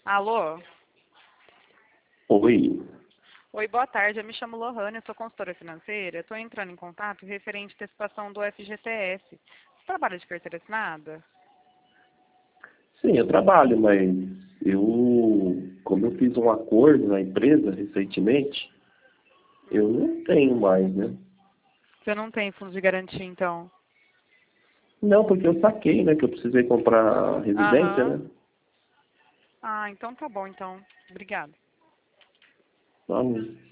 Alô? Oi. Oi, boa tarde. Eu me chamo Lohane, eu sou consultora financeira. Estou entrando em contato referente à antecipação do FGTS. Você trabalha de carteira assinada? Sim, eu trabalho, mas como eu fiz um acordo na empresa recentemente, eu não tenho mais, né? Você não tem fundo de garantia, então? Não, porque eu saquei, né? Que eu precisei comprar residência, Aham. né? Ah, então tá bom, então. Obrigada. Então,